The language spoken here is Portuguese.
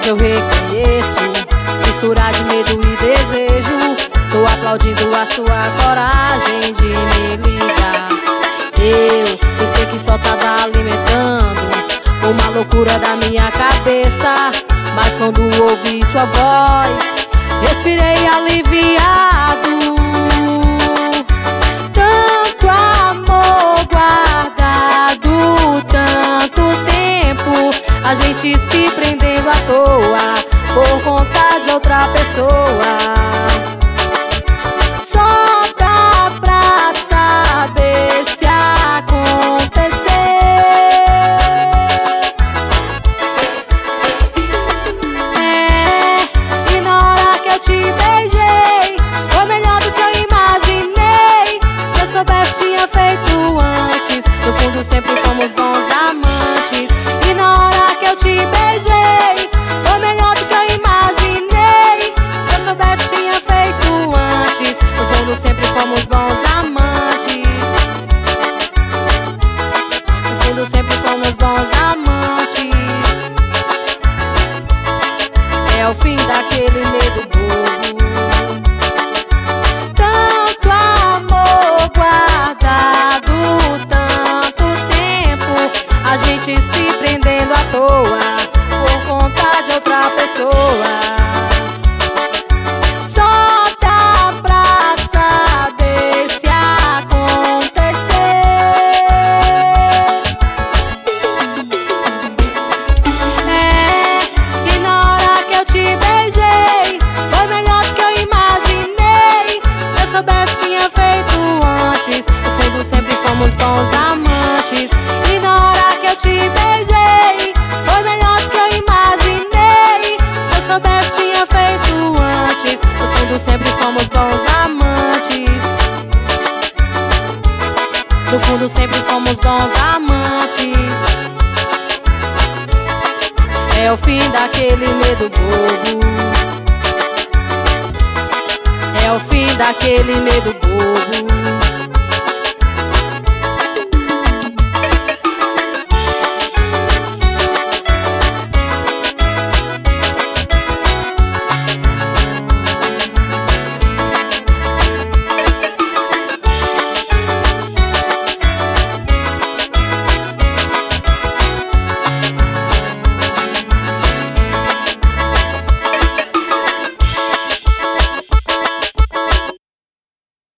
mas eu reconheço mistura de medo e desejo. Tô aplaudindo a sua coragem de me ligar. Eu pensei que só tava alimentando uma loucura da minha cabeça, mas quando ouvi sua voz, respirei aliviado. Tanto amor guardado, tanto tempo, a gente se prendendo à toa por conta de outra pessoa. Só dá pra saber se acontecer. E na hora que eu te beijei, foi melhor do que eu imaginei. Se eu soubesse, tinha feito antes. No fundo sempre fomos bons amantes. E na hora que eu te beijei, foi melhor do que eu imaginei. Se eu soubesse, tinha feito antes. No fundo sempre fomos bons amantes. No fundo sempre fomos bons amantes. É o fim daquele medo bobo. Tanto amor guardado, tanto tempo, a gente se prendendo à toa por conta de outra pessoa. Só dá pra saber se acontecer. E na hora que eu te beijei, foi melhor do que eu imaginei. Se eu soubesse, tinha feito antes. No fundo sempre fomos bons amantes. E na hora que eu te beijei, foi melhor do que eu imaginei. Se eu soubesse, tinha feito antes. No fundo sempre fomos bons amantes. No fundo sempre fomos bons amantes. É o fim daquele medo bobo. É o fim daquele medo bobo.